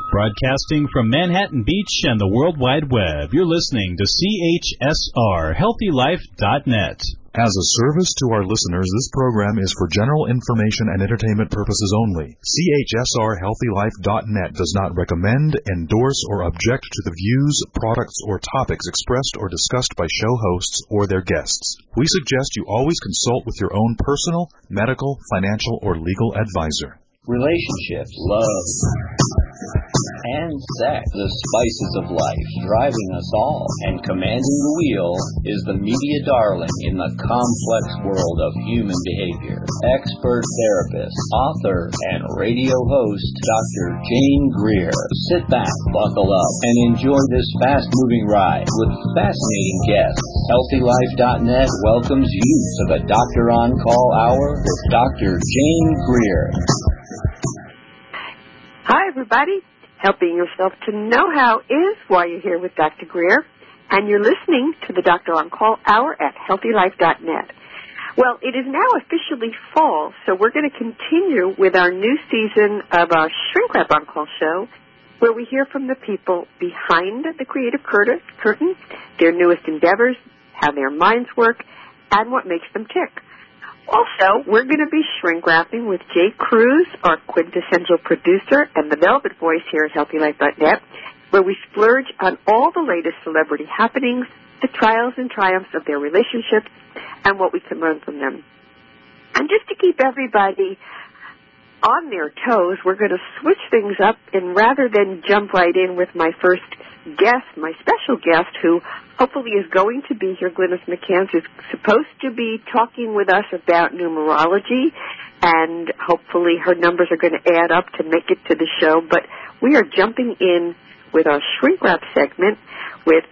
Broadcasting from Manhattan Beach and the World Wide Web, you're listening to CHSR, HealthyLife.net. As a service to our listeners, this program is for general information and entertainment purposes only. CHSR HealthyLife.net does not recommend, endorse, or object to the views, products, or topics expressed or discussed by show hosts or their guests. We suggest you always consult with your own personal, medical, financial, or legal advisor. Relationships, love, and sex, the spices of life, driving us all, and commanding the wheel is the media darling in the complex world of human behavior. Expert therapist, author, and radio host, Dr. Jane Greer. Sit back, buckle up, and enjoy this fast-moving ride with fascinating guests. HealthyLife.net welcomes you to the Doctor On Call Hour with Dr. Jane Greer. Hi, everybody. Helping yourself to know how is why you're here with Dr. Greer, and you're listening to the Doctor On Call Hour at HealthyLife.net. Well, it is now officially fall, so we're going to continue with our new season of our Shrink Wrap On Call show, where we hear from the people behind the creative curtain, their newest endeavors, how their minds work, and what makes them tick. Also, we're going to be shrink wrapping with Jay Cruz, our quintessential producer and the velvet voice here at HealthyLife.net, where we splurge on all the latest celebrity happenings, the trials and triumphs of their relationships, and what we can learn from them. And just to keep everybody on their toes, we're going to switch things up, and rather than jump right in with my first guest, my special guest, who hopefully is going to be here, Glynis McCants, is supposed to be talking with us about numerology, and hopefully her numbers are going to add up to make it to the show. But we are jumping in with our shrink wrap segment with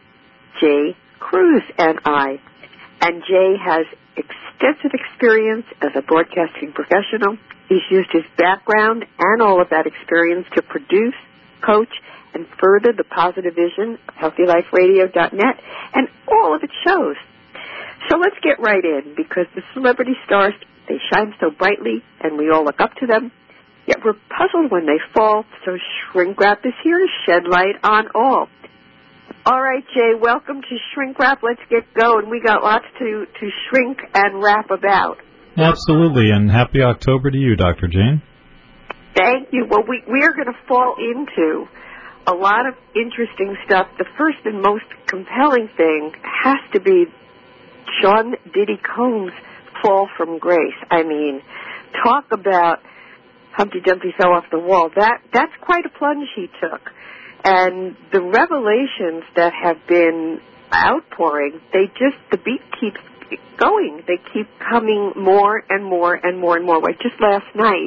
Jay Cruz and I. And Jay has extensive experience as a broadcasting professional. He's used his background and all of that experience to produce, coach, and further the positive vision of HealthyLifeRadio.net and all of its shows. So let's get right in, because the celebrity stars, they shine so brightly, and we all look up to them, yet we're puzzled when they fall, so Shrink Wrap is here to shed light on all. All right, Jay, welcome to Shrink Wrap. Let's get going. We got lots to shrink and wrap about. Absolutely, and happy October to you, Dr. Jane. Thank you. Well, we are going to fall into a lot of interesting stuff. The first and most compelling thing has to be Sean Diddy Combs' fall from grace. I mean, talk about Humpty Dumpty fell off the wall. That's quite a plunge he took. And the revelations that have been outpouring, the beat keeps going. They keep coming more and more and more and more. Like just last night,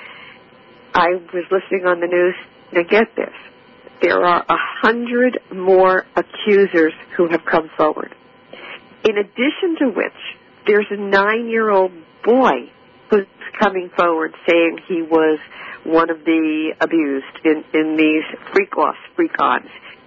I was listening on the news. Now get this. There are 100 more accusers who have come forward. In addition to which, there's a 9-year-old boy who's coming forward saying he was one of the abused in these freak-ons.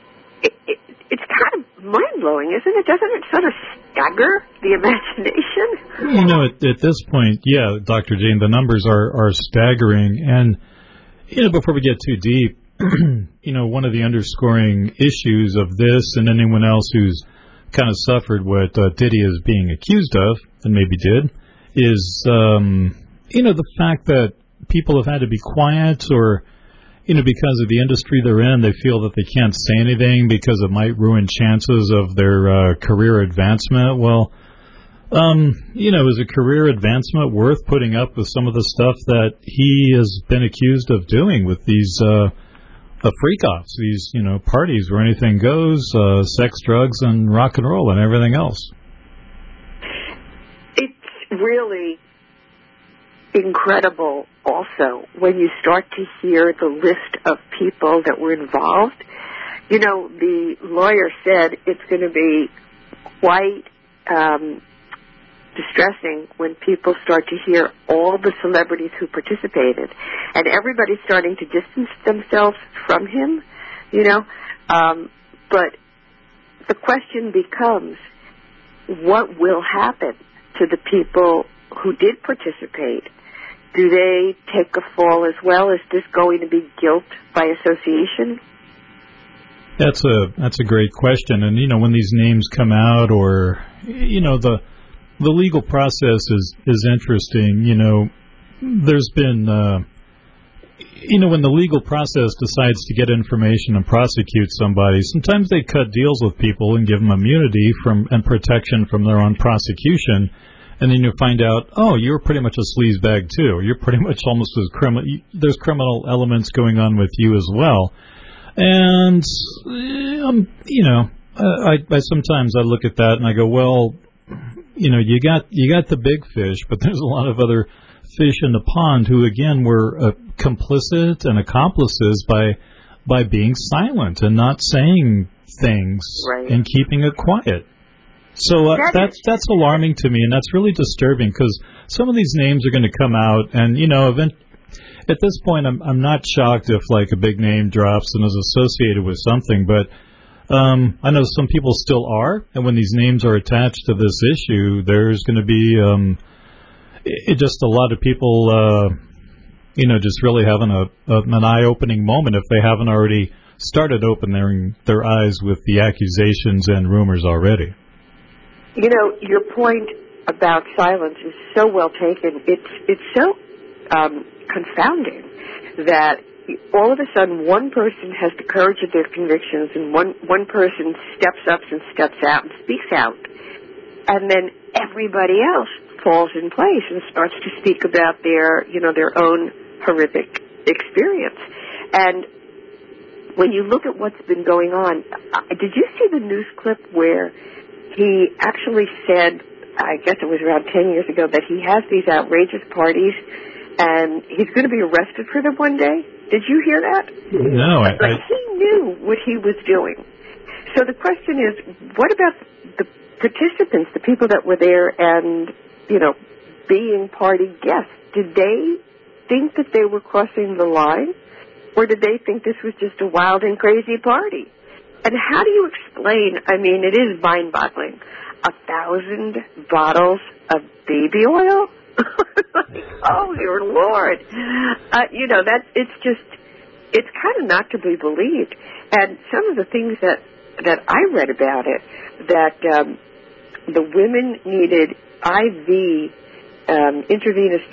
It's kind of mind-blowing, isn't it? Doesn't it sort of stagger the imagination? You know, at this point, yeah, Dr. Jane, the numbers are staggering. And, before we get too deep, one of the underscoring issues of this and anyone else who's kind of suffered what Diddy is being accused of, and maybe did, is, the fact that people have had to be quiet or, because of the industry they're in, they feel that they can't say anything because it might ruin chances of their career advancement. Well, is a career advancement worth putting up with some of the stuff that he has been accused of doing with these freak-offs, these, parties where anything goes, sex, drugs, and rock and roll and everything else? It's really incredible also when you start to hear the list of people that were involved. The lawyer said it's going to be quite distressing when people start to hear all the celebrities who participated, and everybody's starting to distance themselves from him, but the question becomes, what will happen to the people who did participate do they take a fall as well? Is this going to be guilt by association? That's a great question. And, when these names come out, or, the legal process is interesting. There's been, when the legal process decides to get information and prosecute somebody, sometimes they cut deals with people and give them immunity and protection from their own prosecution. And then you find out, oh, you're pretty much a sleazebag too. You're pretty much almost as criminal. There's criminal elements going on with you as well. And, I sometimes I look at that and I go, well, you got the big fish, but there's a lot of other fish in the pond who, again, were complicit and accomplices by being silent and not saying things and keeping it quiet. So that's alarming to me, and that's really disturbing, because some of these names are going to come out, and at this point, I'm not shocked if a big name drops and is associated with something, but I know some people still are, and when these names are attached to this issue, there's going to be just a lot of people, just really having an eye-opening moment if they haven't already started opening their eyes with the accusations and rumors already. Your point about silence is so well taken. It's so confounding that all of a sudden one person has the courage of their convictions, and one person steps up and steps out and speaks out, and then everybody else falls in place and starts to speak about their own horrific experience. And when you look at what's been going on, did you see the news clip where he actually said, I guess it was around 10 years ago, that he has these outrageous parties and he's going to be arrested for them one day? Did you hear that? No. He knew what he was doing. So the question is, what about the participants, the people that were there and, being party guests? Did they think that they were crossing the line? Or did they think this was just a wild and crazy party? And how do you explain, it is mind-boggling, 1,000 bottles of baby oil? Oh, your Lord. It's kind of not to be believed. And some of the things that I read about it, that the women needed IV intravenous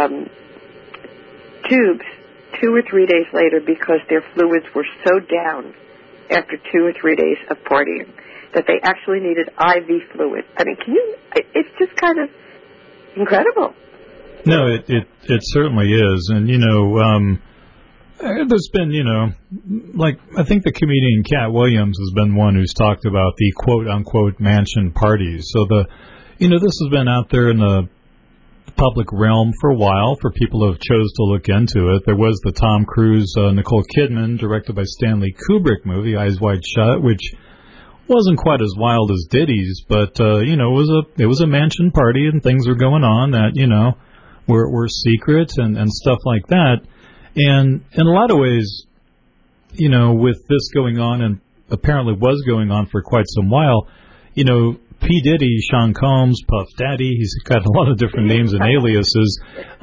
tubes 2 or 3 days later because their fluids were so down after 2 or 3 days of partying that they actually needed IV fluid. It's just kind of incredible. No, it certainly is. And, there's been, I think the comedian Cat Williams has been one who's talked about the quote-unquote mansion parties. So this has been out there in the public realm for a while for people who have chose to look into it. There was the Tom Cruise, Nicole Kidman, directed by Stanley Kubrick movie, Eyes Wide Shut, which wasn't quite as wild as Diddy's, but, it was a mansion party and things were going on that, were secret and stuff like that. And in a lot of ways, with this going on, and apparently was going on for quite some while, P. Diddy, Sean Combs, Puff Daddy, he's got a lot of different names and aliases.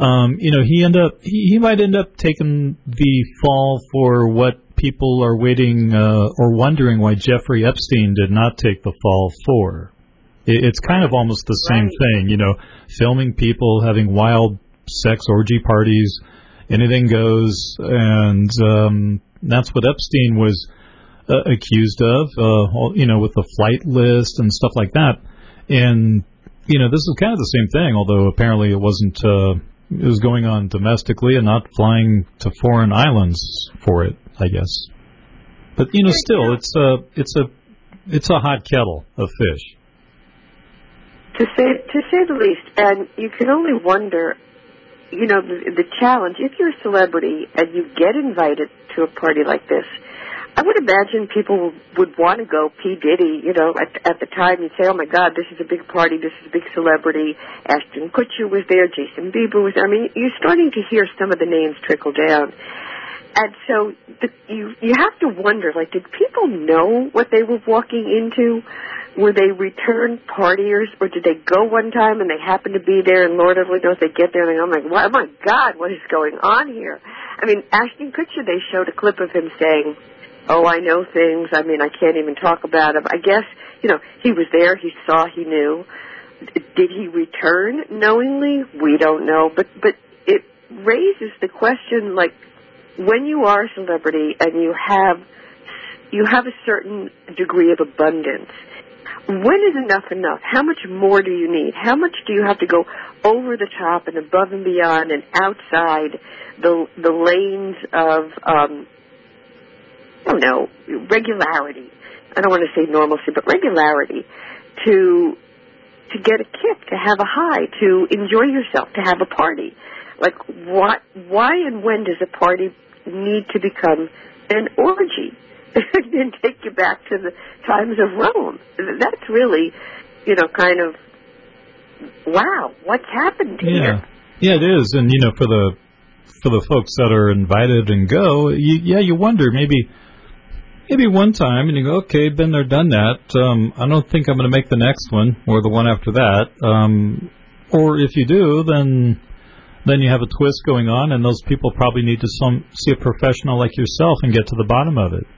He might end up taking the fall for what people are waiting or wondering why Jeffrey Epstein did not take the fall for. It's kind of almost the same thing, filming people having wild sex orgy parties, anything goes, and that's what Epstein was accused of, with the flight list and stuff like that. And, this is kind of the same thing, although apparently it wasn't, it was going on domestically and not flying to foreign islands for it, I guess. But, still, it's a hot kettle of fish. To say the least, and you can only wonder, the challenge, if you're a celebrity and you get invited to a party like this, I would imagine people would want to go. P. Diddy, at the time you'd say, oh my God, this is a big party, this is a big celebrity. Ashton Kutcher was there, Jason Bieber was there. You're starting to hear some of the names trickle down. And so you have to wonder, did people know what they were walking into? were they return partiers, or did they go one time and they happened to be there, and Lord only knows they get there and they go, oh my God, what is going on here? I mean, Ashton Kutcher, they showed a clip of him saying, oh, I know things. I mean, I can't even talk about them. I guess, he was there, he saw, he knew. Did he return knowingly? We don't know. But it raises the question, like, when you are a celebrity and you have a certain degree of abundance, when is enough? How much more do you need? How much do you have to go over the top and above and beyond and outside the lanes of, regularity? I don't want to say normalcy, but regularity to get a kick, to have a high, to enjoy yourself, to have a party. Like, why and when does a party need to become an orgy? And take you back to the times of Rome. That's really, kind of, wow, what's happened here? Yeah, it is. And, for the folks that are invited and go, you wonder, maybe one time, and you go, okay, been there, done that. I don't think I'm going to make the next one or the one after that. Or if you do, then you have a twist going on, and those people probably need to see a professional like yourself and get to the bottom of it.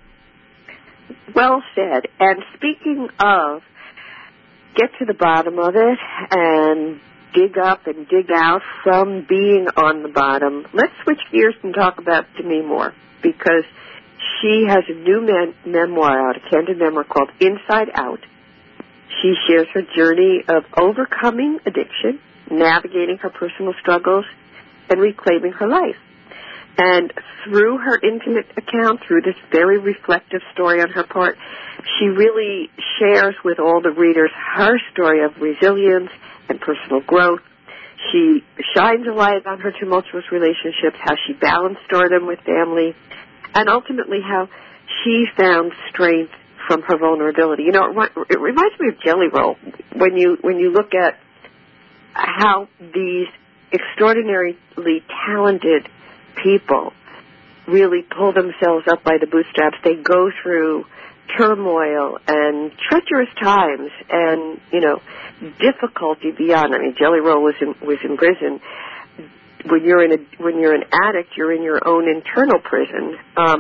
Well said. And speaking of get to the bottom of it and dig up and dig out from being on the bottom, let's switch gears and talk about Demi Moore, because she has a new memoir out, a candid memoir called Inside Out. She shares her journey of overcoming addiction, navigating her personal struggles, and reclaiming her life. And through her intimate account, through this very reflective story on her part, she really shares with all the readers her story of resilience and personal growth. She shines a light on her tumultuous relationships, how she balanced stardom with family, and ultimately how she found strength from her vulnerability. It reminds me of Jelly Roll when you look at how these extraordinarily talented people really pull themselves up by the bootstraps. They go through turmoil and treacherous times and, difficulty beyond. I mean, Jelly Roll was in prison. When you're an addict, you're in your own internal prison.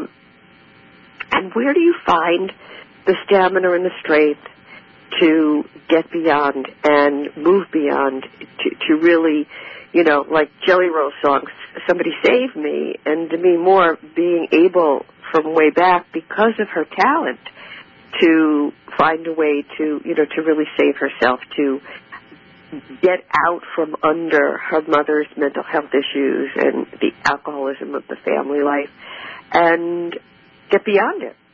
And where do you find the stamina and the strength to get beyond and move beyond, to really, like Jelly Roll songs, Somebody Save Me, and Demi Moore being able from way back, because of her talent, to find a way to really save herself, to get out from under her mother's mental health issues and the alcoholism of the family life and get beyond it.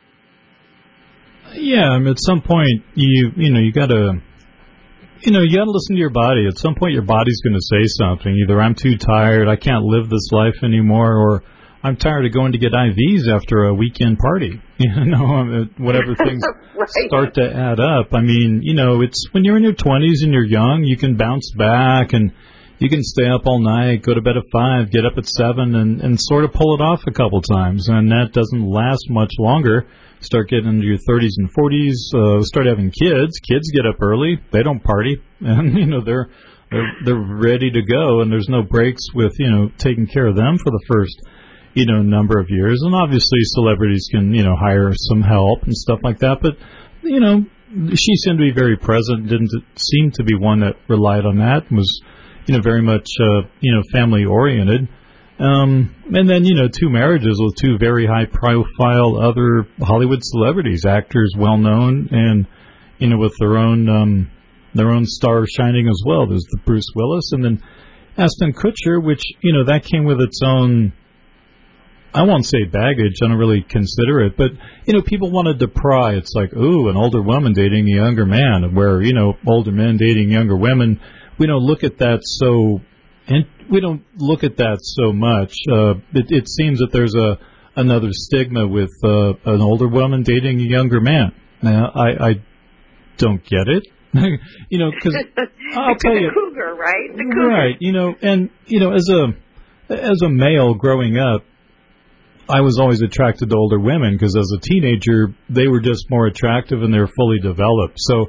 Yeah, at some point you gotta listen to your body. At some point your body's going to say something. Either I'm too tired, I can't live this life anymore, or I'm tired of going to get IVs after a weekend party. Whatever things right. Start to add up. I mean, it's when you're in your 20s and you're young, you can bounce back and you can stay up all night, go to bed at 5, get up at 7, and sort of pull it off a couple times. And that doesn't last much longer. Start getting into your 30s and 40s, start having kids. Kids get up early. They don't party. And, they're ready to go, and there's no breaks with, taking care of them for the first, number of years. And obviously celebrities can, hire some help and stuff like that. But, she seemed to be very present, didn't seem to be one that relied on that, and was, very much, family oriented. And then, 2 marriages with 2 very high-profile other Hollywood celebrities, actors well-known, and, with their own star shining as well. There's the Bruce Willis, and then Ashton Kutcher, which, that came with its own, I won't say baggage, I don't really consider it, but, people want to decry. It's like, ooh, an older woman dating a younger man, where, older men dating younger women. We don't look at that so... And we don't look at that so much. It seems that there's another stigma with an older woman dating a younger man. Now, I don't get it. Because I'll tell you, cougar, right? The cougar. Right. And as a male growing up, I was always attracted to older women because as a teenager they were just more attractive and they were fully developed. So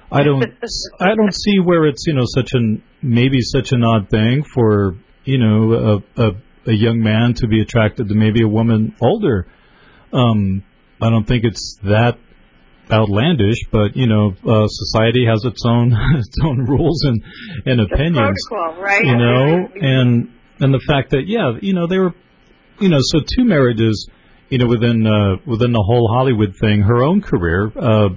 I don't see where it's, such an odd thing for, a young man to be attracted to maybe a woman older. I don't think it's that outlandish, but society has its own rules and opinions. Protocol, right? And the fact that they were, so 2 marriages, within the whole Hollywood thing, her own career,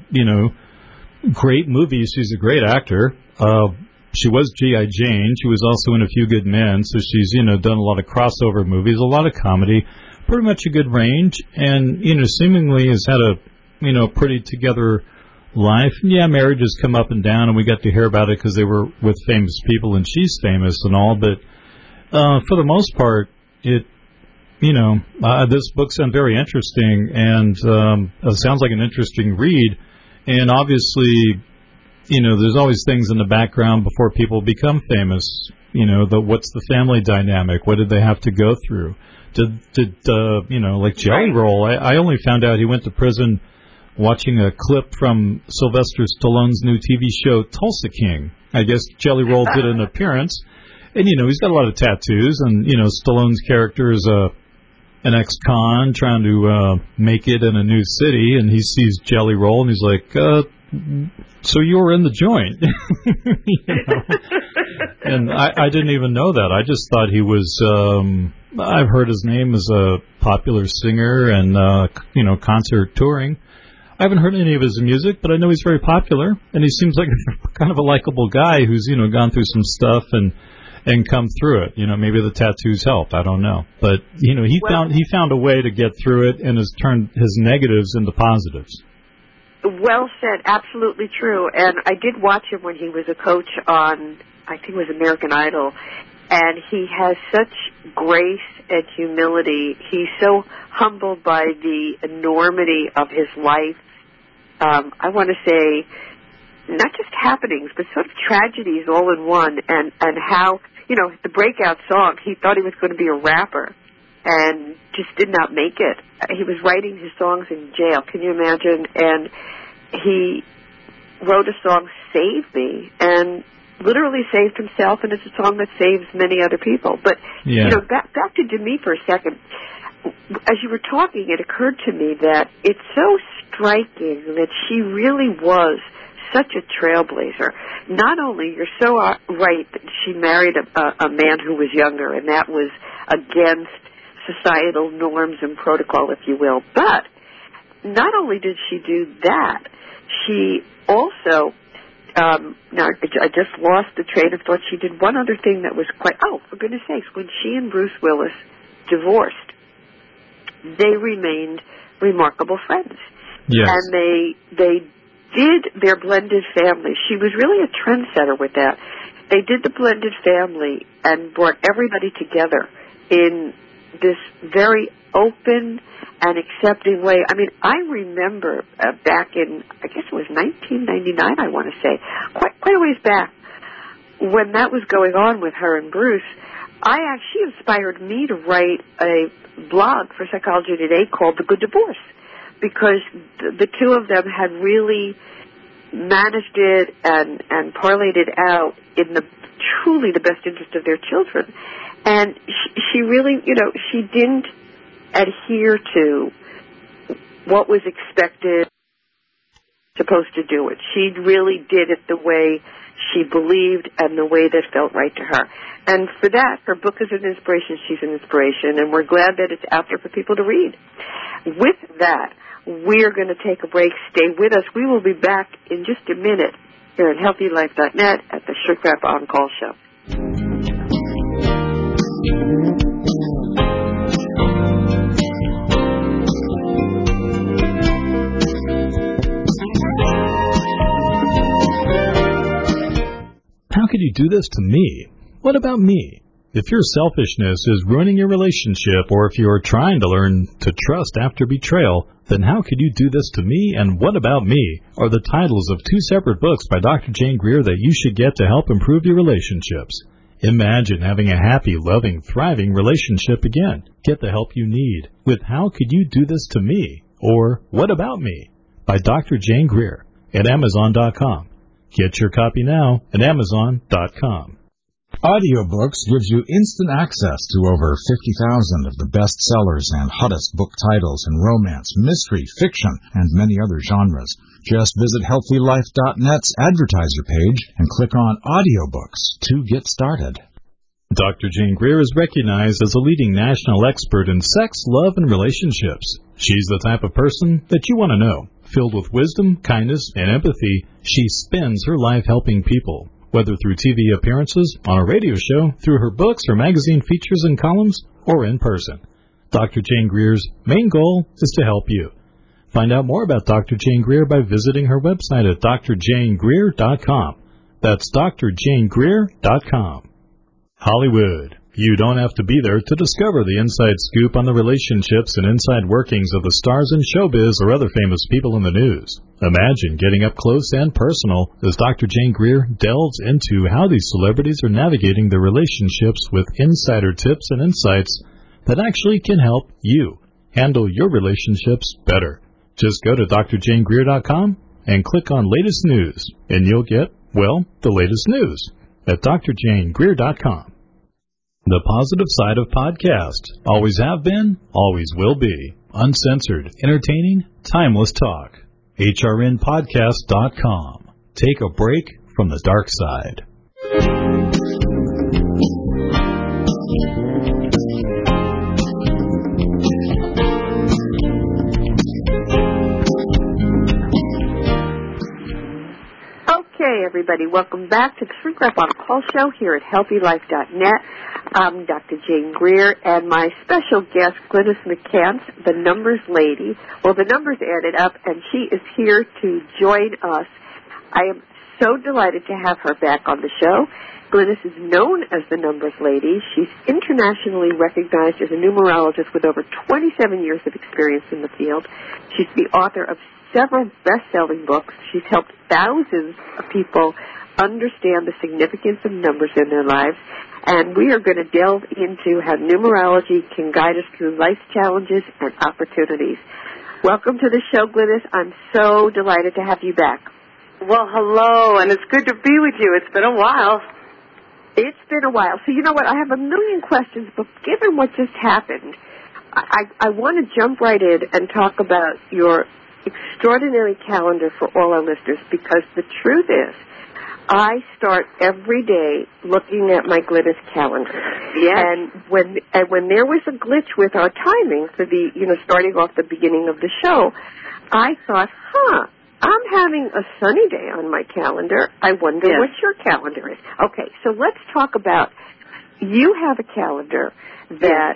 great movies. She's a great actor. She was G.I. Jane. She was also in A Few Good Men, so she's done a lot of crossover movies, a lot of comedy, pretty much a good range, and seemingly has had a pretty together life. And yeah, marriages come up and down, and we got to hear about it because they were with famous people, and she's famous and all. But for the most part, this book sounds very interesting, and it sounds like an interesting read. And obviously, there's always things in the background before people become famous. What's the family dynamic? What did they have to go through? Did like Jelly Roll? I only found out he went to prison watching a clip from Sylvester Stallone's new TV show Tulsa King. I guess Jelly Roll did an appearance, and he's got a lot of tattoos, and Stallone's character is an ex-con trying to make it in a new city, and he sees Jelly Roll, and he's like, so you were in the joint. And I didn't even know that. I just thought he was, I've heard his name as a popular singer and, concert touring. I haven't heard any of his music, but I know he's very popular, and he seems like kind of a likable guy who's, gone through some stuff and come through it. Maybe the tattoos helped. I don't know. But, he found a way to get through it and has turned his negatives into positives. Well said. Absolutely true. And I did watch him when he was a coach on, I think it was American Idol. And he has such grace and humility. He's so humbled by the enormity of his life. I want to say, not just happenings, but sort of tragedies all in one. And how, the breakout song, he thought he was going to be a rapper and just did not make it. He was writing his songs in jail. Can you imagine? And he wrote a song, Save Me, and literally saved himself, and it's a song that saves many other people. But, back to Demi for a second. As you were talking, it occurred to me that it's so striking that she really was such a trailblazer. Not only, you're so right that she married a man who was younger, and that was against societal norms and protocol, if you will, but not only did she do that, she also, now I just lost the train of thought, she did one other thing that was quite, for goodness sakes, when she and Bruce Willis divorced, they remained remarkable friends. Yes. And they did their blended family. She was really a trendsetter with that. They did the blended family and brought everybody together in this very open and accepting way. I mean, I remember back in, I guess it was 1999, I want to say, quite a ways back, when that was going on with her and Bruce, she inspired me to write a blog for Psychology Today called The Good Divorce, because the two of them had really managed it and parlayed it out in truly the best interest of their children. And she really, she didn't adhere to what was expected, supposed to do it. She really did it the way she believed and the way that felt right to her. And for that, her book is an inspiration. She's an inspiration, and we're glad that it's out there for people to read. With that, we're going to take a break. Stay with us. We will be back in just a minute here at HealthyLife.net at the Shrink Wrap On Call Show. How could you do this to me? What about me? If your selfishness is ruining your relationship, or if you're trying to learn to trust after betrayal, then how could you do this to me and what about me are the titles of 2 separate books by Dr. Jane Greer that you should get to help improve your relationships. Imagine having a happy, loving, thriving relationship again. Get the help you need with How Could You Do This to Me? Or What About Me? By Dr. Jane Greer at Amazon.com. Get your copy now at Amazon.com. Audiobooks gives you instant access to over 50,000 of the best sellers and hottest book titles in romance, mystery, fiction, and many other genres. Just visit HealthyLife.net's advertiser page and click on Audiobooks to get started. Dr. Jane Greer is recognized as a leading national expert in sex, love, and relationships. She's the type of person that you want to know. Filled with wisdom, kindness, and empathy, she spends her life helping people. Whether through TV appearances, on a radio show, through her books or magazine features and columns, or in person. Dr. Jane Greer's main goal is to help you. Find out more about Dr. Jane Greer by visiting her website at drjanegreer.com. That's drjanegreer.com. Hollywood. You don't have to be there to discover the inside scoop on the relationships and inside workings of the stars in showbiz or other famous people in the news. Imagine getting up close and personal as Dr. Jane Greer delves into how these celebrities are navigating their relationships with insider tips and insights that actually can help you handle your relationships better. Just go to drjanegreer.com and click on Latest News, and you'll get, well, the latest news at drjanegreer.com. The positive side of podcast. Always have been, always will be. Uncensored, entertaining, timeless talk. HRNpodcast.com. Take a break from the dark side. Okay, everybody, welcome back to the Shrink Wrap on Call show here at HealthyLife.net. I'm Dr. Jane Greer, and my special guest, Glynis McCants, the numbers lady. Well, the numbers added up, and she is here to join us. I am so delighted to have her back on the show. Glynis is known as the numbers lady. She's internationally recognized as a numerologist with over 27 years of experience in the field. She's the author of several best-selling books. She's helped thousands of people understand the significance of numbers in their lives, and we are going to delve into how numerology can guide us through life's challenges and opportunities. Welcome to the show, Glynis. I'm so delighted to have you back. Well, hello, and it's good to be with you. It's been a while. It's been a while. So you know what? I have a million questions, but given what just happened, I want to jump right in and talk about your extraordinary calendar for all our listeners, because the truth is, I start every day looking at my Glynis calendar. Yes. And when there was a glitch with our timing for the, starting off the beginning of the show, I thought, I'm having a sunny day on my calendar. I wonder what your calendar is. Okay, so let's talk about, you have a calendar that,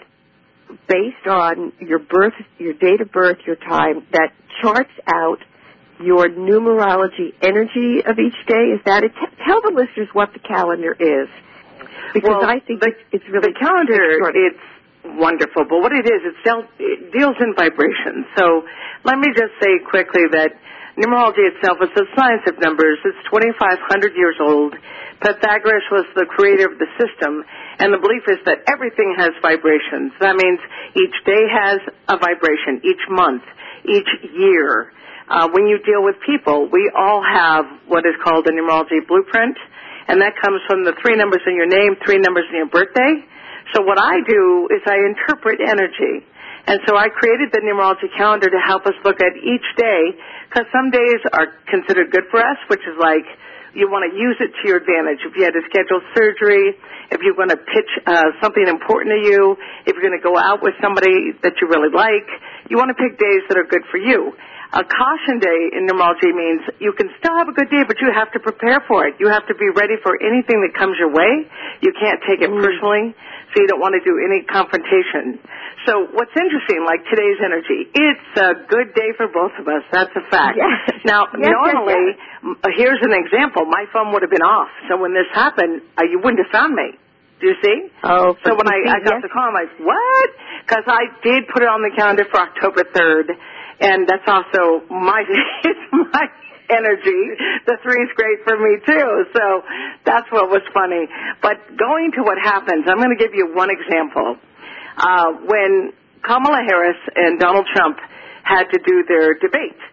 based on your birth, your date of birth, your time, that charts out your numerology energy of each day. Is that it? Tell the listeners what the calendar is, because I think it's really the calendar. It's wonderful, but what it is, it deals in vibrations. So let me just say quickly that numerology itself is the science of numbers. It's 2,500 years old. Pythagoras was the creator of the system, and the belief is that everything has vibrations. That means each day has a vibration, each month, each year. When you deal with people, we all have what is called a numerology blueprint, and that comes from the 3 numbers in your name, 3 numbers in your birthday. So what I do is I interpret energy. And so I created the numerology calendar to help us look at each day, because some days are considered good for us, which is like you want to use it to your advantage. If you had to schedule surgery, if you're going to pitch something important to you, if you're going to go out with somebody that you really like, you want to pick days that are good for you. A caution day in numerology means you can still have a good day, but you have to prepare for it. You have to be ready for anything that comes your way. You can't take it personally, so you don't want to do any confrontation. So what's interesting, like today's energy, it's a good day for both of us. That's a fact. Yes. Now, normally, here's an example. My phone would have been off, so when this happened, you wouldn't have found me. Do you see? Oh, so when I got the call, I'm like, what? Because I did put it on the calendar for October 3rd. And that's also it's my energy. The 3 is great for me, too. So that's what was funny. But going to what happens, I'm going to give you one example. When Kamala Harris and Donald Trump had to do their debate,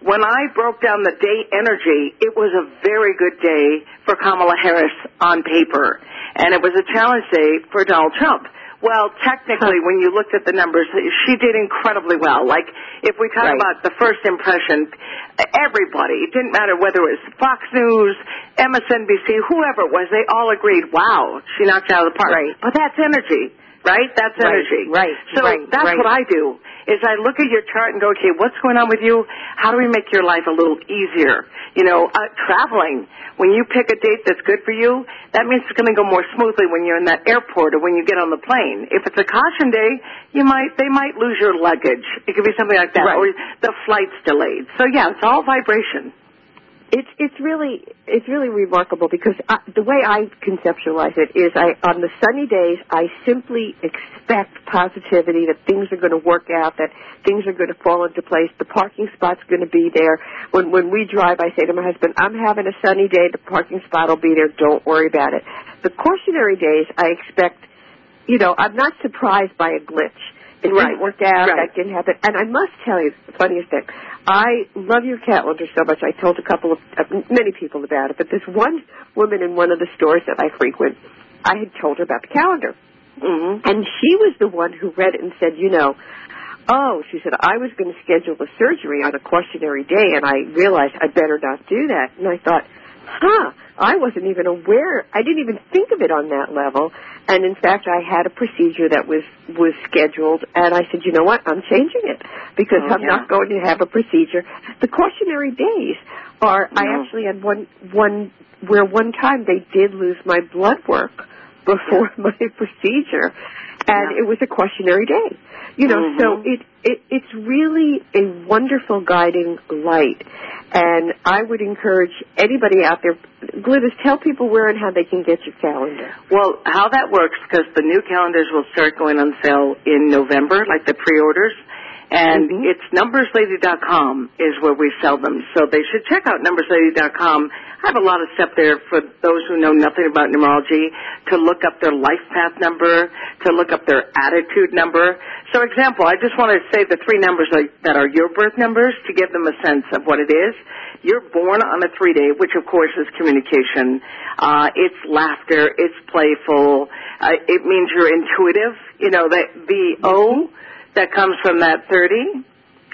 when I broke down the day energy, it was a very good day for Kamala Harris on paper, and it was a challenge day for Donald Trump. Well, technically, when you looked at the numbers, she did incredibly well. Like, if we talk about the first impression, everybody, it didn't matter whether it was Fox News, MSNBC, whoever it was, they all agreed, wow, she knocked it out of the park. Right. But that's energy, right? That's energy. Right. So that's what I do, is I look at your chart and go, okay, what's going on with you? How do we make your life a little easier? You know, traveling. When you pick a date that's good for you, that means it's going to go more smoothly when you're in that airport or when you get on the plane. If it's a caution day, they might lose your luggage. It could be something like that, or the flight's delayed. So yeah, it's all vibration. It's really remarkable because the way I conceptualize it is on the sunny days I simply expect positivity, that things are going to work out, that things are going to fall into place, the parking spot's going to be there. When we drive, I say to my husband, I'm having a sunny day, the parking spot will be there, don't worry about it. The cautionary days I expect, I'm not surprised by a glitch. It didn't work out, that didn't happen. And I must tell you the funniest thing. I love your calendar so much. I told many people about it, but this one woman in one of the stores that I frequent, I had told her about the calendar. Mm-hmm. And she was the one who read it and said, she said, I was going to schedule the surgery on a cautionary day, and I realized I better not do that. And I thought, I wasn't even aware. I didn't even think of it on that level. And in fact, I had a procedure that was scheduled, and I said, you know what? I'm changing it because I'm not going to have a procedure. The cautionary days are. I actually had one time they did lose my blood work before my procedure, and it was a cautionary day. So it's really a wonderful guiding light. And I would encourage anybody out there, Glynis, tell people where and how they can get your calendar. Well, how that works, because the new calendars will start going on sale in November, like the pre-orders. And it's numberslady.com is where we sell them. So they should check out numberslady.com. I have a lot of stuff there for those who know nothing about numerology, to look up their life path number, to look up their attitude number. So example, I just want to say the three numbers that are your birth numbers to give them a sense of what it is. You're born on a 3-day, which of course is communication. It's laughter. It's playful. It means you're intuitive. The O that comes from that 30,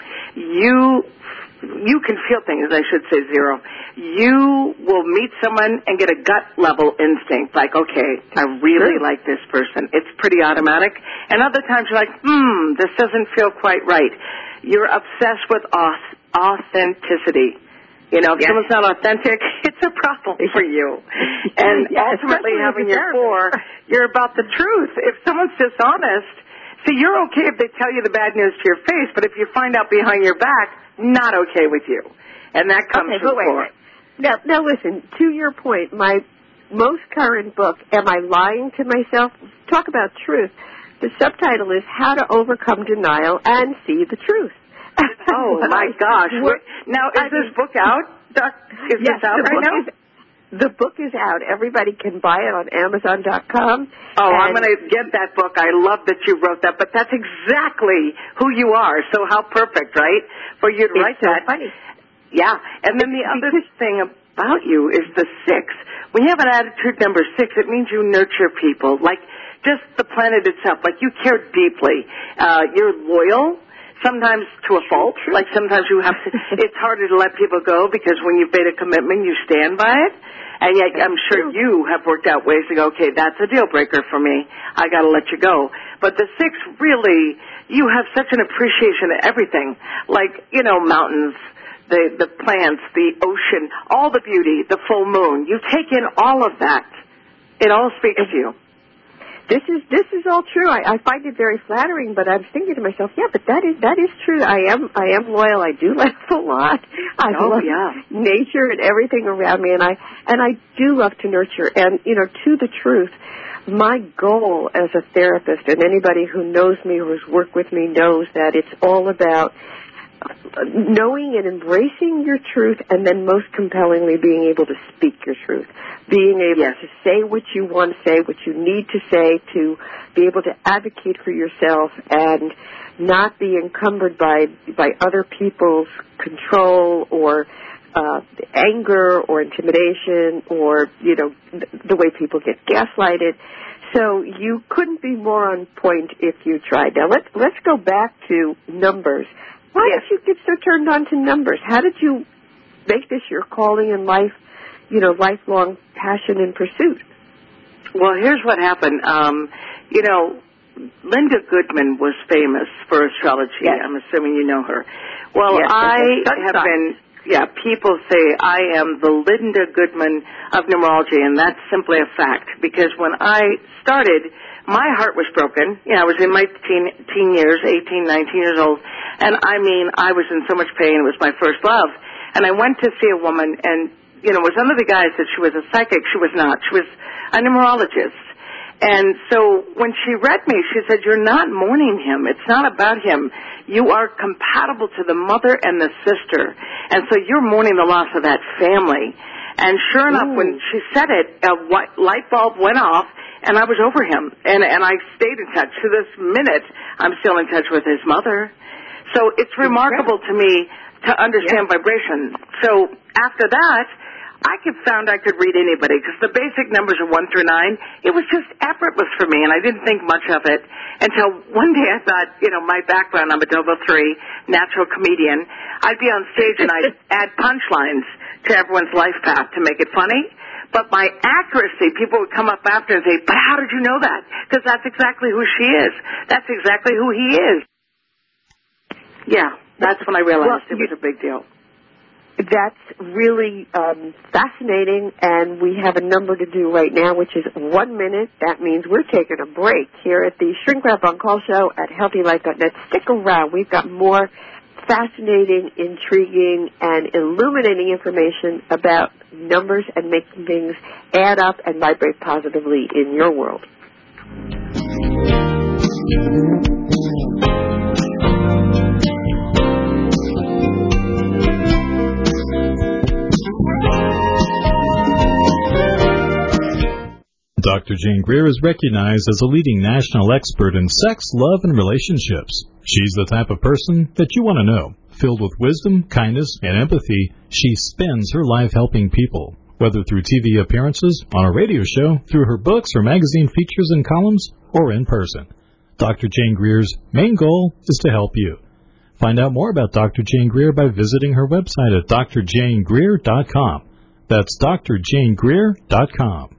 you can feel things, I should say 0. You will meet someone and get a gut-level instinct, like, okay, I really like this person. It's pretty automatic. And other times you're like, this doesn't feel quite right. You're obsessed with authenticity. If someone's not authentic, it's a problem for you. And ultimately, having your 4, you're about the truth. If someone's dishonest, see, you're okay if they tell you the bad news to your face, but if you find out behind your back, not okay with you. And that comes from 4. Now listen, to your point, my most current book, Am I Lying to Myself? Talk about truth. The subtitle is How to Overcome Denial and See the Truth. Oh, my gosh. Now, is this book out? Is this out right now? The book is out. Everybody can buy it on Amazon.com. Oh, I'm going to get that book. I love that you wrote that. But that's exactly who you are. So how perfect, right? For you to write that. Funny. Yeah. And then the other thing about you is the 6. When you have an attitude number 6, it means you nurture people. Like just the planet itself. Like you care deeply. You're loyal. Sometimes to a fault. Like sometimes you have to, it's harder to let people go because when you've made a commitment, you stand by it. And yet I'm sure you have worked out ways to go, okay, that's a deal breaker for me. I got to let you go. But the 6, really, you have such an appreciation of everything. Like, mountains, the plants, the ocean, all the beauty, the full moon. You take in all of that. It all speaks to you. This is all true. I find it very flattering, but I'm thinking to myself, but that is true. I am loyal. I do laugh a lot. I love nature and everything around me, and I do love to nurture. And to the truth, my goal as a therapist, and anybody who knows me, who has worked with me, knows that it's all about knowing and embracing your truth, and then most compellingly being able to speak your truth, being able to say what you want to say, what you need to say, to be able to advocate for yourself and not be encumbered by other people's control or anger or intimidation or, the way people get gaslighted. So you couldn't be more on point if you tried. Now, let's go back to numbers. Why did you get so turned on to numbers? How did you make this your calling in life, lifelong passion and pursuit? Well, here's what happened. Linda Goodman was famous for astrology. Yes. I'm assuming you know her. Well, yes, I have been, people say I am the Linda Goodman of numerology, and that's simply a fact, because when I started, my heart was broken. I was in my teen years, 18, 19 years old, and I was in so much pain. It was my first love. And I went to see a woman, and, was under the guise that she was a psychic. She was not. She was a numerologist. And so when she read me, she said, "You're not mourning him. It's not about him. You are compatible to the mother and the sister. And so you're mourning the loss of that family." And sure enough, when she said it, a light bulb went off, and I was over him. And I stayed in touch. To this minute, I'm still in touch with his mother. So it's remarkable to me to understand vibration. So after that, I found I could read anybody, because the basic numbers are 1 through 9. It was just effortless for me, and I didn't think much of it until one day I thought, my background, I'm a Double 3, natural comedian. I'd be on stage and I'd add punchlines to everyone's life path to make it funny. But my accuracy, people would come up after and say, "But how did you know that?" Because that's exactly who she is. That's exactly who he is. Yeah, that's when I realized it was a big deal. That's really fascinating, and we have a number to do right now, which is 1 minute. That means we're taking a break here at the Shrink Wrap On Call show at HealthyLife.net. Stick around. We've got more fascinating, intriguing, and illuminating information about numbers and making things add up and vibrate positively in your world. Dr. Jane Greer is recognized as a leading national expert in sex, love, and relationships. She's the type of person that you want to know. Filled with wisdom, kindness, and empathy, she spends her life helping people, whether through TV appearances, on a radio show, through her books or magazine features and columns, or in person. Dr. Jane Greer's main goal is to help you. Find out more about Dr. Jane Greer by visiting her website at drjanegreer.com. That's drjanegreer.com.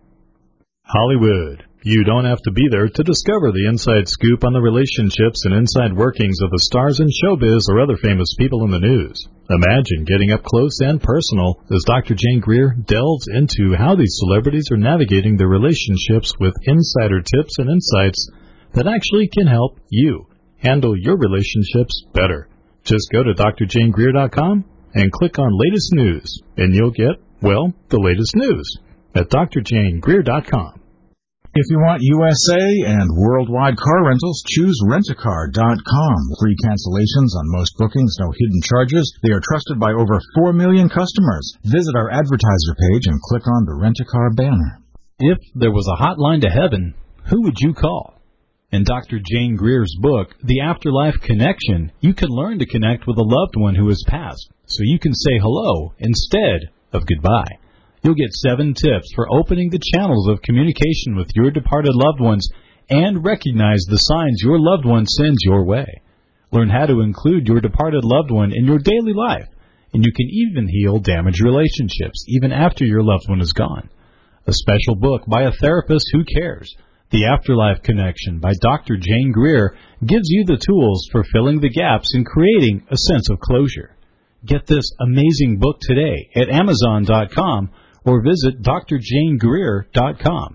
Hollywood. You don't have to be there to discover the inside scoop on the relationships and inside workings of the stars in showbiz or other famous people in the news. Imagine getting up close and personal as Dr. Jane Greer delves into how these celebrities are navigating their relationships with insider tips and insights that actually can help you handle your relationships better. Just go to drjanegreer.com and click on Latest News, and you'll get, the latest news at drjanegreer.com. If you want USA and worldwide car rentals, choose rentacar.com. Free cancellations on most bookings, no hidden charges. They are trusted by over 4 million customers. Visit our advertiser page and click on the Rent-A-Car banner. If there was a hotline to heaven, who would you call? In Dr. Jane Greer's book, The Afterlife Connection, you can learn to connect with a loved one who has passed, so you can say hello instead of goodbye. You'll get 7 tips for opening the channels of communication with your departed loved ones and recognize the signs your loved one sends your way. Learn how to include your departed loved one in your daily life, and you can even heal damaged relationships even after your loved one is gone. A special book by a therapist who cares, The Afterlife Connection by Dr. Jane Greer, gives you the tools for filling the gaps and creating a sense of closure. Get this amazing book today at Amazon.com or visit drjanegreer.com,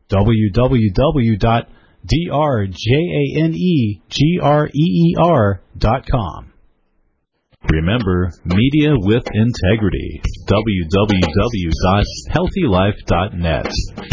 www.drjanegreer.com. Remember, media with integrity, www.healthylife.net.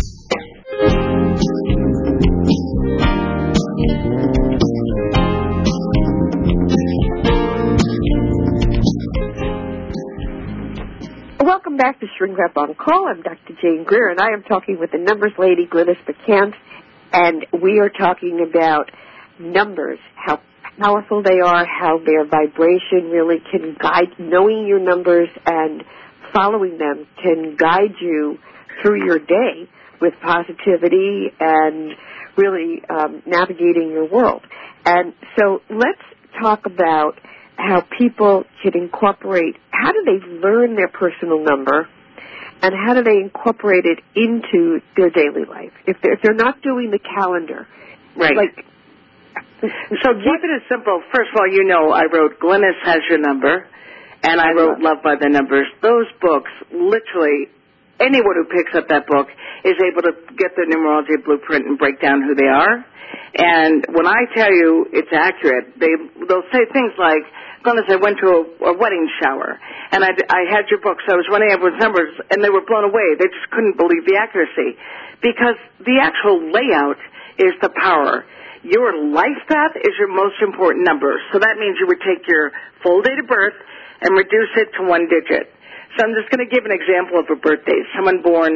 Welcome back to Shrink Wrap On Call. I'm Dr. Jane Greer, and I am talking with the numbers lady, Glynis McCants, and we are talking about numbers, how powerful they are, how their vibration really can guide, knowing your numbers and following them can guide you through your day with positivity and really navigating your world. And so let's talk about how people can incorporate, how do they learn their personal number and how do they incorporate it into their daily life? If they're not doing the calendar. Right. Like, so keep it as simple. First of all, you know I wrote Glynis Has Your Number, and I wrote Love by the Numbers. Those books, literally, anyone who picks up that book is able to get the numerology blueprint and break down who they are. And when I tell you it's accurate, they'll say things like, Glynis, I went to a wedding shower, and I had your book, so I was running everyone's numbers, and they were blown away. They just couldn't believe the accuracy. Because the actual layout is the power. Your life path is your most important number. So that means you would take your full date of birth and reduce it to one digit. So I'm just going to give an example of a birthday. Someone born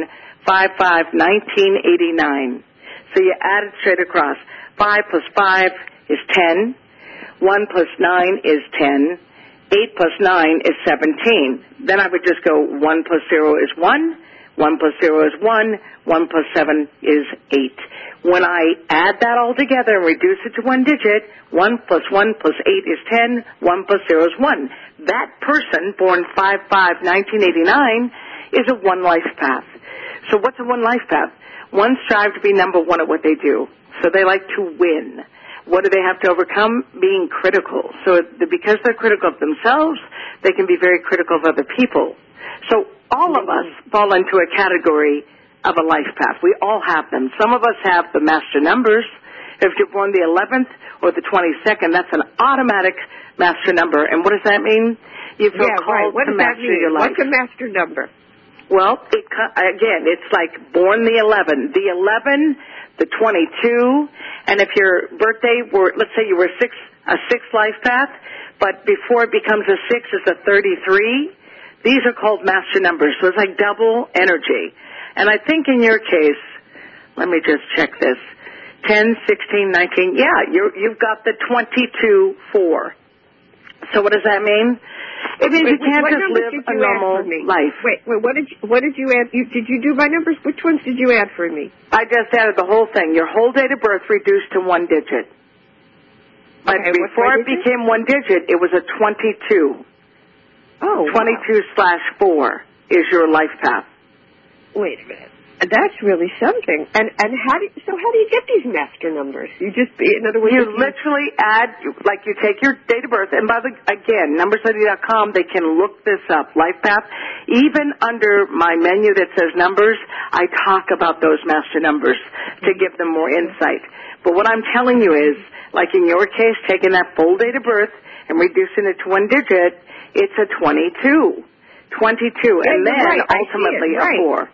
5/5/1989. So you add it straight across. 5 plus 5 is 10. 1 plus 9 is 10. 8 plus 9 is 17. Then I would just go 1 plus 0 is 1. 1 plus 0 is 1. 1 plus 7 is 8. When I add that all together and reduce it to one digit, 1 plus 1 plus 8 is 10. 1 plus 0 is 1. That person, born 5/5/1989, is a one life path. So what's a one life path? One strive to be number one at what they do. So they like to win. What do they have to overcome? Being critical. So because they're critical of themselves, they can be very critical of other people. So all of us fall into a category of a life path. We all have them. Some of us have the master numbers. If you're born the 11th or the 22nd, that's an automatic master number. And what does that mean? You feel called to master your life. What's a master number? Well, it's like born the 11. The 11, the 22, and if your birthday were, let's say you were a sixth life path, but before it becomes a 6 is a 33, these are called master numbers. So it's like double energy. And I think in your case, let me just check this, 10, 16, 19, you've got the 22-4. So what does that mean? It means you can't just live a normal life. Wait, what did you add? Did you do my numbers? Which ones did you add for me? I just added the whole thing. Your whole date of birth reduced to one digit. But before it became one digit, it was a 22. Oh, 22/4 is your life path. Wait a minute. That's really something. And how do you get these master numbers? You just, in other words, you literally add, like you take your date of birth, and again, numberstudy.com, they can look this up, life path. Even under my menu that says numbers, I talk about those master numbers to give them more insight. But what I'm telling you is, like in your case, taking that full date of birth and reducing it to one digit, it's a 22. 22, and then ultimately a 4.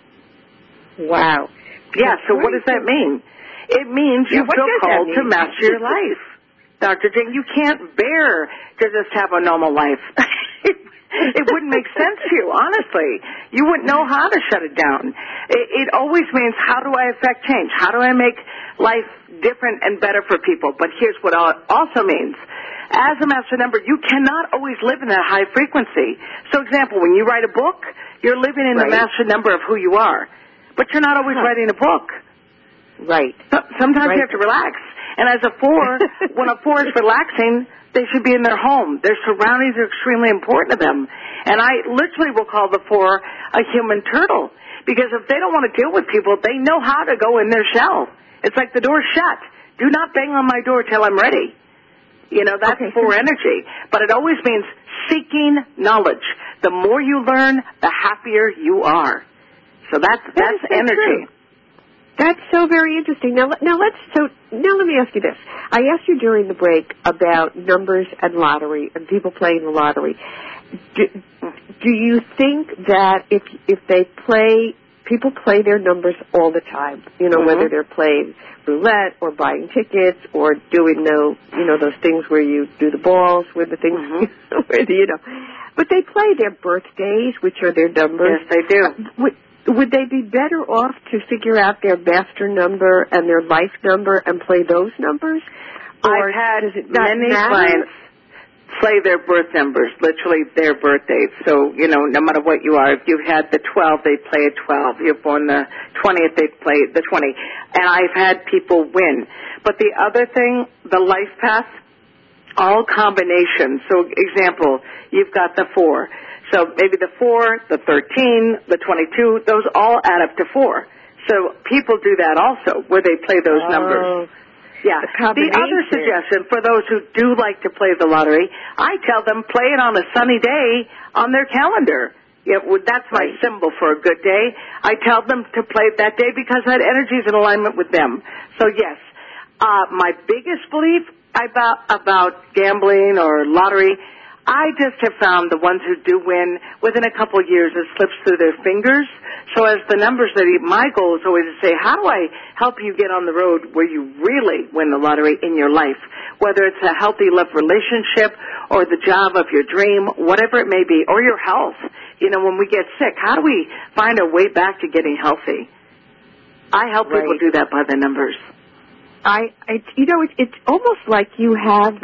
Wow. Yeah, so what does that mean? It means you feel called to master your life. Dr. Jane, you can't bear to just have a normal life. It wouldn't make sense to you, honestly. You wouldn't know how to shut it down. It always means, how do I affect change? How do I make life different and better for people? But here's what it also means. As a master number, you cannot always live in that high frequency. So, example, when you write a book, you're living in the master number of who you are. But you're not always writing a book. Right. Sometimes you have to relax. And as a 4, when a 4 is relaxing, they should be in their home. Their surroundings are extremely important to them. And I literally will call the 4 a human turtle. Because if they don't want to deal with people, they know how to go in their shell. It's like the door's shut. Do not bang on my door till I'm ready. You know, that's 4 energy. But it always means seeking knowledge. The more you learn, the happier you are. So that's energy. True. That's so very interesting. Now let me ask you this. I asked you during the break about numbers and lottery and people playing the lottery. Do you think that if people play their numbers all the time, you know, whether they're playing roulette or buying tickets or doing those things where you do the balls with the things, but they play their birthdays, which are their numbers. Yes, they do. Would they be better off to figure out their master number and their life number and play those numbers? Or I've had does it not many matter? clients play their birth numbers, literally their birth dates. So, no matter what you are, if you had the 12, they play a 12. You're born the 20th, they play the 20. And I've had people win. But the other thing, the life path, all combinations. So, example, you've got the 4. So maybe the 4, the 13, the 22, those all add up to 4. So people do that also, where they play those numbers. Yeah. The other suggestion for those who do like to play the lottery, I tell them play it on a sunny day on their calendar. That's my symbol for a good day. I tell them to play it that day because that energy is in alignment with them. So yes, my biggest belief about gambling or lottery, I just have found the ones who do win, within a couple of years, it slips through their fingers. So as the numbers my goal is always to say, how do I help you get on the road where you really win the lottery in your life? Whether it's a healthy love relationship or the job of your dream, whatever it may be, or your health. When we get sick, how do we find a way back to getting healthy? I help people do that by the numbers. It's almost like you have,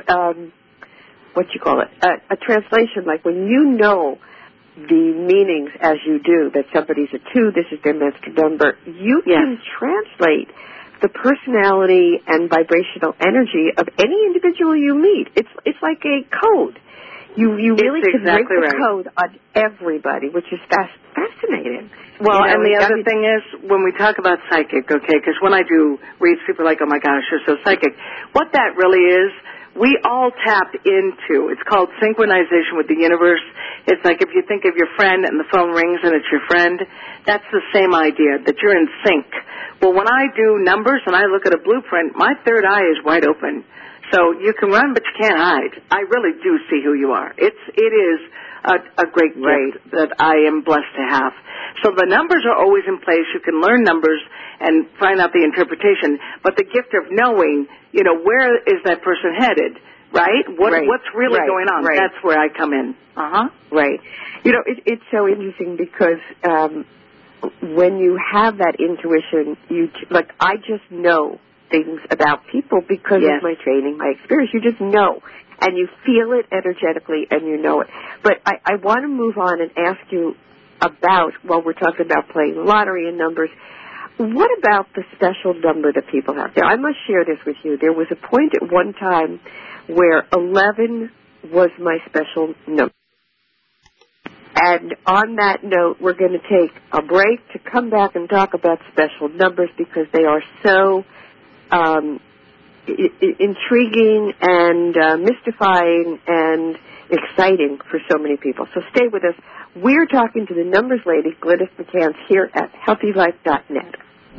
a translation, like when you know the meanings as you do, that somebody's a 2, this is their master number, you can translate the personality and vibrational energy of any individual you meet. It's like a code. You really can break the code on everybody, which is fascinating. Well, and the other thing is, when we talk about psychic, because when I do reads, people are like, oh my gosh, you're so psychic. What that really is, we all tap into, it's called synchronization with the universe. It's like if you think of your friend and the phone rings and it's your friend, that's the same idea, that you're in sync. Well, when I do numbers and I look at a blueprint, my third eye is wide open. So you can run, but you can't hide. I really do see who you are. It is a great gift that I am blessed to have. So the numbers are always in place. You can learn numbers and find out the interpretation. But the gift of knowing, where is that person headed, right? What's really going on? That's where I come in. Right. It's so interesting because when you have that intuition, I just know things about people because of my training, my experience. You just know. And you feel it energetically, and you know it. But I want to move on and ask you about, while we're talking about playing lottery and numbers, what about the special number that people have? Now, I must share this with you. There was a point at one time where 11 was my special number. And on that note, we're going to take a break to come back and talk about special numbers because they are so intriguing and mystifying and exciting for so many people. So stay with us. We're talking to the numbers lady, Glynis McCants, here at HealthyLife.net.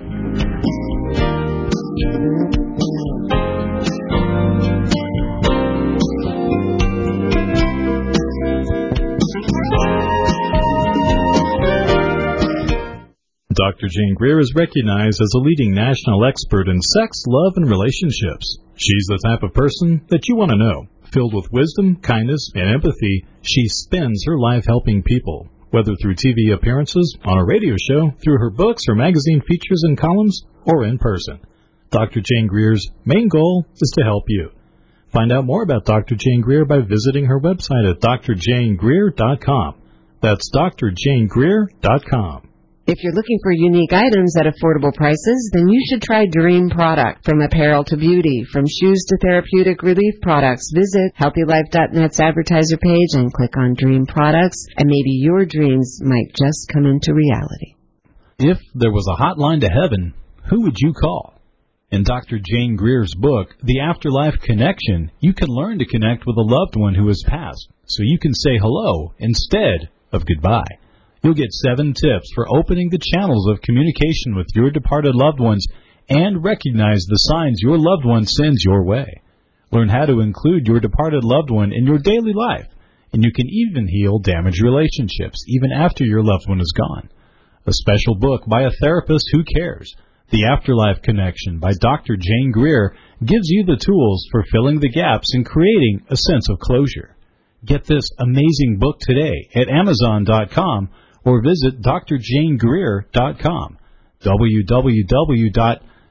Dr. Jane Greer is recognized as a leading national expert in sex, love, and relationships. She's the type of person that you want to know. Filled with wisdom, kindness, and empathy, she spends her life helping people, whether through TV appearances, on a radio show, through her books or magazine features and columns, or in person. Dr. Jane Greer's main goal is to help you. Find out more about Dr. Jane Greer by visiting her website at drjanegreer.com. That's drjanegreer.com. If you're looking for unique items at affordable prices, then you should try Dream Product. From apparel to beauty, from shoes to therapeutic relief products, visit HealthyLife.net's advertiser page and click on Dream Products, and maybe your dreams might just come into reality. If there was a hotline to heaven, who would you call? In Dr. Jane Greer's book, The Afterlife Connection, you can learn to connect with a loved one who has passed, so you can say hello instead of goodbye. You'll get 7 tips for opening the channels of communication with your departed loved ones and recognize the signs your loved one sends your way. Learn how to include your departed loved one in your daily life, and you can even heal damaged relationships even after your loved one is gone. A special book by a therapist who cares, The Afterlife Connection by Dr. Jane Greer, gives you the tools for filling the gaps and creating a sense of closure. Get this amazing book today at Amazon.com or visit drjanegreer.com, www.drjanegreer.com.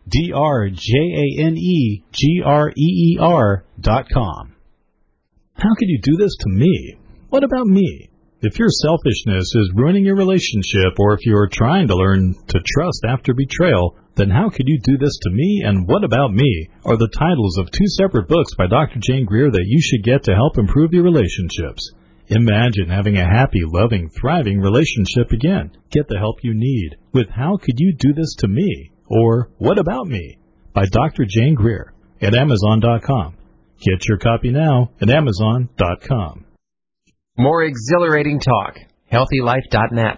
DrJaneGreer.com. How could you do this to me? What about me? If your selfishness is ruining your relationship, or if you're trying to learn to trust after betrayal, then how could you do this to me and what about me are the titles of 2 separate books by Dr. Jane Greer that you should get to help improve your relationships. Imagine having a happy, loving, thriving relationship again. Get the help you need with How Could You Do This to Me? Or What About Me? By Dr. Jane Greer at Amazon.com. Get your copy now at Amazon.com. More exhilarating talk. HealthyLife.net.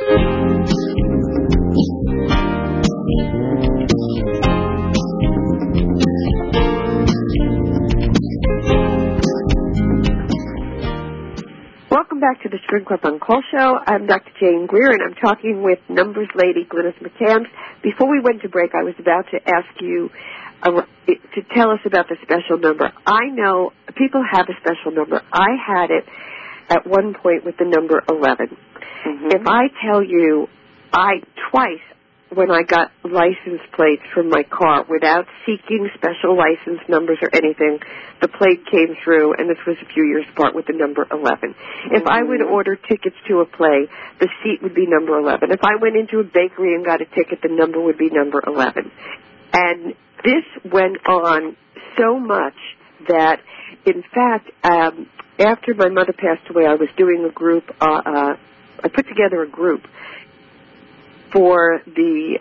Welcome back to the String Club on Call Show. I'm Dr. Jane Greer, and I'm talking with numbers lady Glynis McCants. Before we went to break, I was about to ask you to tell us about the special number. I know people have a special number. I had it at one point with the number 11. Mm-hmm. If I tell you, twice when I got license plates from my car without seeking special license numbers or anything, the plate came through, and this was a few years apart, with the number 11. Mm-hmm. If I would order tickets to a play, the seat would be number 11. If I went into a bakery and got a ticket, the number would be number 11. And this went on so much that, in fact, after my mother passed away, I was doing a group, I put together a group for the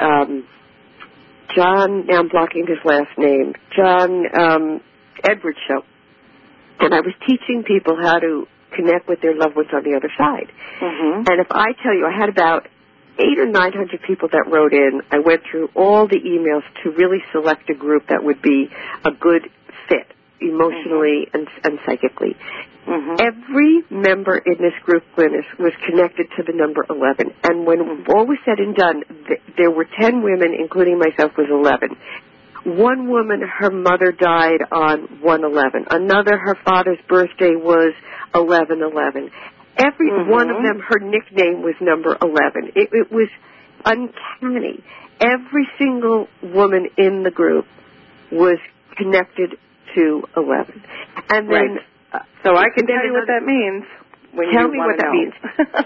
John, now I'm blocking his last name, John Edwards show. And I was teaching people how to connect with their loved ones on the other side. Mm-hmm. And if I tell you, I had about 800 or 900 people that wrote in. I went through all the emails to really select a group that would be a good fit emotionally and psychically. Mm-hmm. Every member in this group, Glynis, was connected to the number 11. And when all was said and done, there were 10 women, including myself, was 11. One woman, her mother died on 1/11. Another, her father's birthday was 11/11. Every one of them, her nickname was number 11. It was uncanny. Every single woman in the group was connected to 11. And then... So I can tell you what that means. Tell me what that means.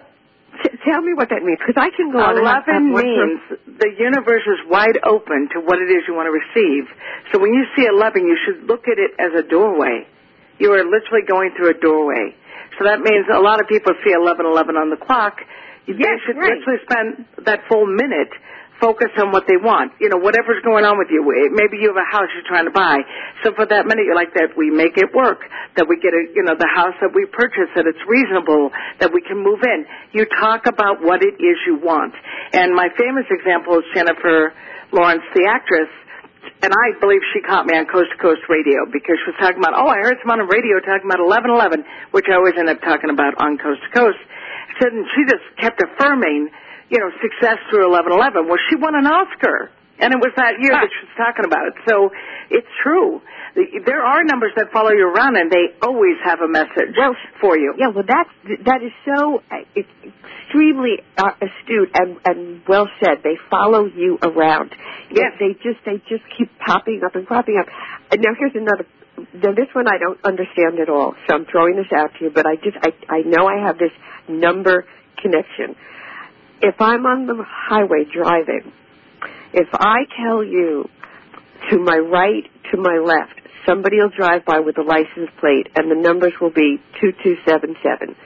Tell me what that means, because I can go on. 11 means the universe is wide open to what it is you want to receive. So when you see 11, you should look at it as a doorway. You are literally going through a doorway. So that means a lot of people see 11:11 on the clock. They should literally spend that full minute focus on what they want. You know, whatever's going on with you. Maybe you have a house you're trying to buy. So for that minute, you're like, that we make it work, that we get the house that we purchase, that it's reasonable, that we can move in. You talk about what it is you want. And my famous example is Jennifer Lawrence, the actress. And I believe she caught me on Coast to Coast Radio because she was talking about, I heard someone on radio talking about 11:11, which I always end up talking about on Coast to Coast. And she just kept affirming, success through 11:11. Well, she won an Oscar, and it was that year that she was talking about it. So it's true. There are numbers that follow you around, and they always have a message for you. Yeah, well, that is so extremely astute and well said. They follow you around. Yes. They just keep popping up and popping up. And now here's another. Now this one I don't understand at all, so I'm throwing this out to you. But I know I have this number connection. If I'm on the highway driving, if I tell you to my right, to my left, somebody will drive by with a license plate, and the numbers will be 2277,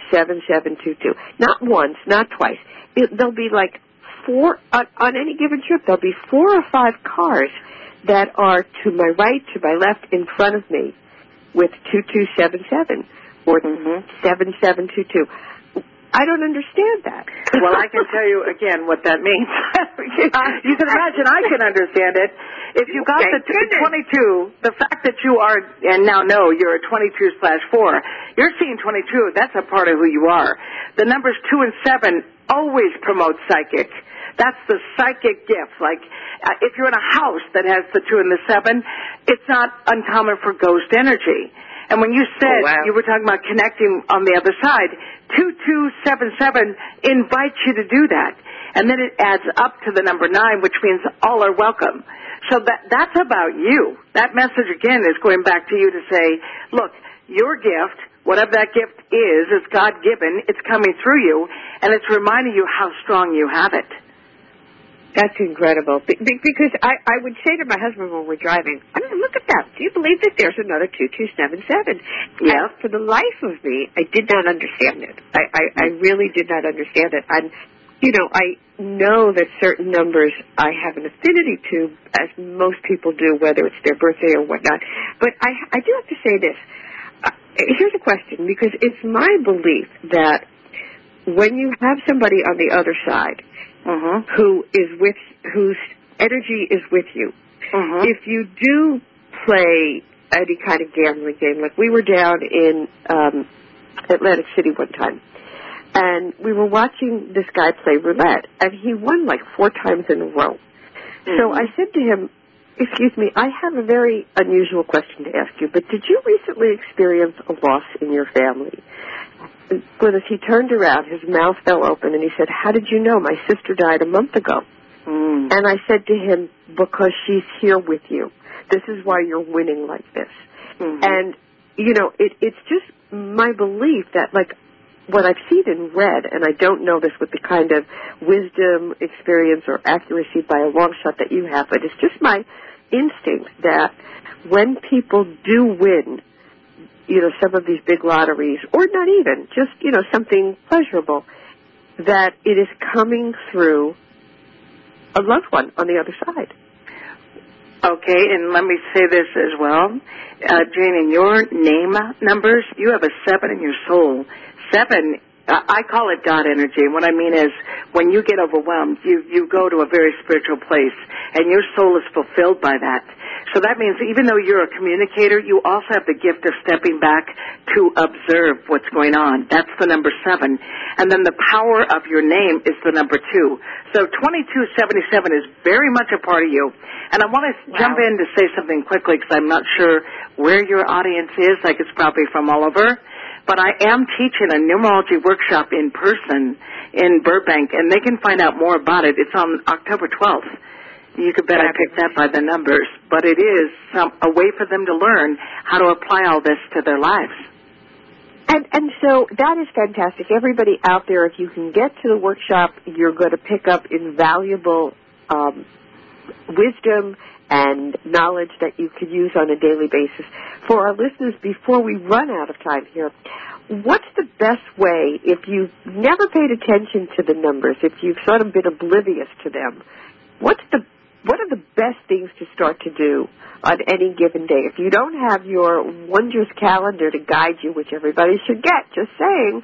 7722. Not once, not twice. There'll be like four, on any given trip, there'll be 4 or 5 cars that are to my right, to my left, in front of me with 2277 or 7722. I don't understand that. Well, I can tell you again what that means. You can imagine I can understand it. If you got the 22, the fact that you are, and now know you're a 22/4, you're seeing 22, that's a part of who you are. The numbers 2 and 7 always promote psychic. That's the psychic gift. Like, if you're in a house that has the 2 and the 7, it's not uncommon for ghost energy. And when you said you were talking about connecting on the other side, 2277 invites you to do that. And then it adds up to the number 9, which means all are welcome. So that's about you. That message, again, is going back to you to say, look, your gift, whatever that gift is God-given. It's coming through you, and it's reminding you how strong you have it. That's incredible. Because I would say to my husband when we're driving, look at that. Do you believe that there's another 2277? Yeah. And for the life of me, I did not understand it. I really did not understand it. And, I know that certain numbers I have an affinity to, as most people do, whether it's their birthday or whatnot. But I do have to say this. Here's a question, because it's my belief that when you have somebody on the other side, whose energy is with you. If you do play any kind of gambling game, like we were down in Atlantic City one time, and we were watching this guy play roulette, and he won like 4 times in a row. So I said to him, excuse me, I have a very unusual question to ask you, but did you recently experience a loss in your family? Glynis, he turned around, his mouth fell open, and he said, how did you know? My sister died a month ago. And I said to him, because she's here with you. This is why you're winning like this. And, it's just my belief that, like, what I've seen and read, and I don't know this with the kind of wisdom, experience, or accuracy by a long shot that you have, but it's just my instinct that when people do win, some of these big lotteries, or not even, just, something pleasurable, that it is coming through a loved one on the other side. Okay, and let me say this as well. Jane, in your name numbers, you have a 7 in your soul. 7, I call it God energy. And what I mean is when you get overwhelmed, you go to a very spiritual place, and your soul is fulfilled by that. So that means even though you're a communicator, you also have the gift of stepping back to observe what's going on. That's the number 7. And then the power of your name is the number 2. So 2277 is very much a part of you. And I want to jump in to say something quickly because I'm not sure where your audience is. Like it's probably from all over. But I am teaching a numerology workshop in person in Burbank, and they can find out more about it. It's on October 12th. You could bet I picked that by the numbers. But it is a way for them to learn how to apply all this to their lives. And so that is fantastic. Everybody out there, if you can get to the workshop, you're going to pick up invaluable wisdom and knowledge that you could use on a daily basis. For our listeners, before we run out of time here, what's the best way, if you've never paid attention to the numbers, if you've sort of been oblivious to them, what are the best things to start to do on any given day? If you don't have your wondrous calendar to guide you, which everybody should get, just saying,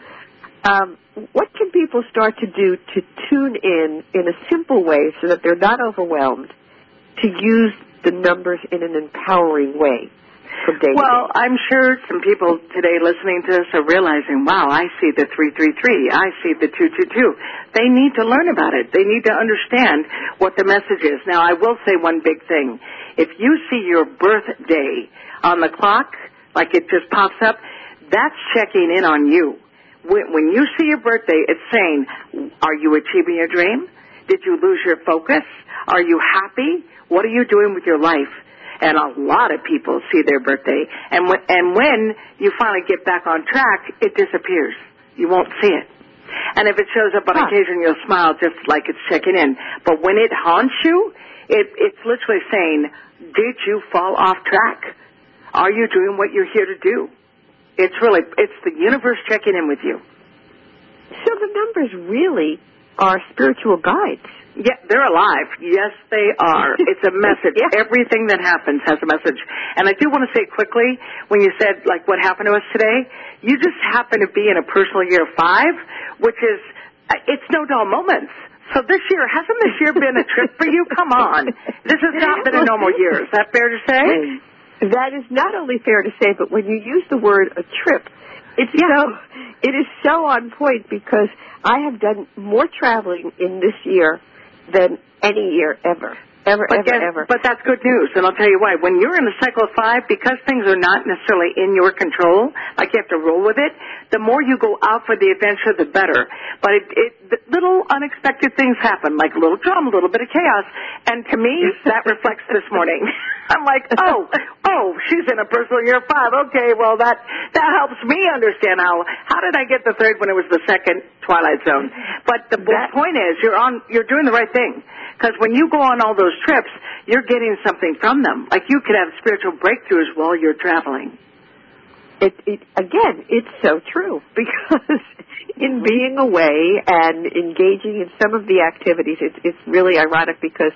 what can people start to do to tune in a simple way so that they're not overwhelmed, to use the numbers in an empowering way from day to day? Well, I'm sure some people today listening to us are realizing, wow, I see the 333, I see the 222. They need to learn about it. They need to understand what the message is. Now, I will say one big thing. If you see your birthday on the clock, like it just pops up, that's checking in on you. When you see your birthday, it's saying, are you achieving your dream? Did you lose your focus? Are you happy? What are you doing with your life? And a lot of people see their birthday. And when you finally get back on track, it disappears. You won't see it. And if it shows up on occasion, you'll smile just like it's checking in. But when it haunts you, it's literally saying, did you fall off track? Are you doing what you're here to do? It's the universe checking in with you. So the numbers really are spiritual guides. Yeah, they're alive. Yes, they are. It's a message. Yeah. Everything that happens has a message. And I do want to say quickly, when you said, like, what happened to us today, you just happen to be in a personal year 5, which is, it's no dull moments. So hasn't this year been a trip for you? Come on. This has not been a normal year. Is that fair to say? That is not only fair to say, but when you use the word a trip, it is so on point, because I have done more traveling in this year than any year ever. Ever. But that's good news, and I'll tell you why. When you're in a cycle of 5, because things are not necessarily in your control, like you have to roll with it, the more you go out for the adventure, the better. But little unexpected things happen, like a little drama, a little bit of chaos, and to me, that reflects this morning. I'm like, oh, she's in a personal year 5. Okay, well, that helps me understand how did I get the 3rd when it was the 2nd Twilight Zone. But the point is, you're doing the right thing. Because when you go on all those trips, you're getting something from them. Like you could have spiritual breakthroughs while you're traveling. Again, it's so true. Because in being away and engaging in some of the activities, it's really ironic because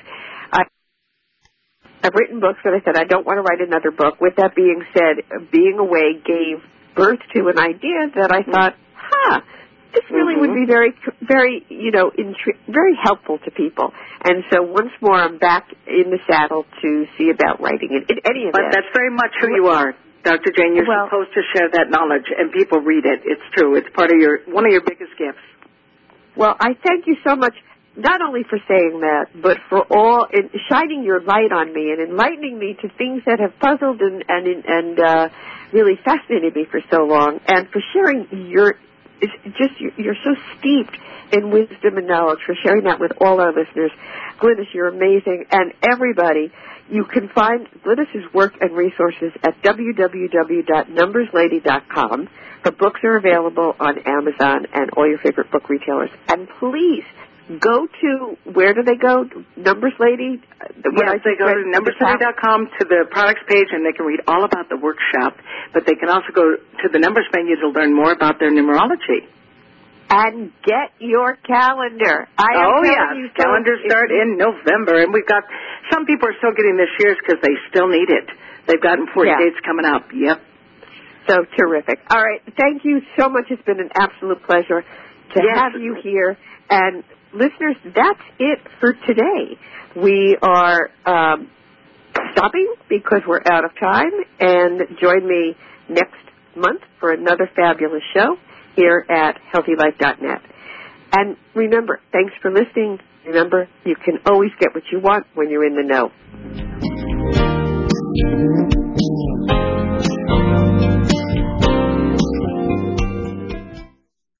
I've written books and I said I don't want to write another book. With that being said, being away gave birth to an idea that I thought, this really would be very, very, very helpful to people. And so once more, I'm back in the saddle to see about writing it. In any event. But that's very much who you are, Dr. Jane. You're supposed to share that knowledge, and people read it. It's true. It's part of one of your biggest gifts. Well, I thank you so much, not only for saying that, but for shining your light on me and enlightening me to things that have puzzled and really fascinated me for so long, and for sharing you're so steeped in wisdom and knowledge, for sharing that with all our listeners. Glynis, you're amazing. And everybody, you can find Glynis's work and resources at www.numberslady.com. Her books are available on Amazon and all your favorite book retailers. And please, go to, where do they go? Numbers Lady? Yes, they go to numberslady.com to the products page, and they can read all about the workshop. But they can also go to the numbers menu to learn more about their numerology. And get your calendar. Calendars start in November, and we've got some people are still getting this year's because they still need it. They've got important dates coming up. Yep. So terrific. All right, thank you so much. It's been an absolute pleasure to have you here. And listeners, that's it for today. We are stopping because we're out of time, and join me next month for another fabulous show here at HealthyLife.net. And remember, thanks for listening. Remember, you can always get what you want when you're in the know.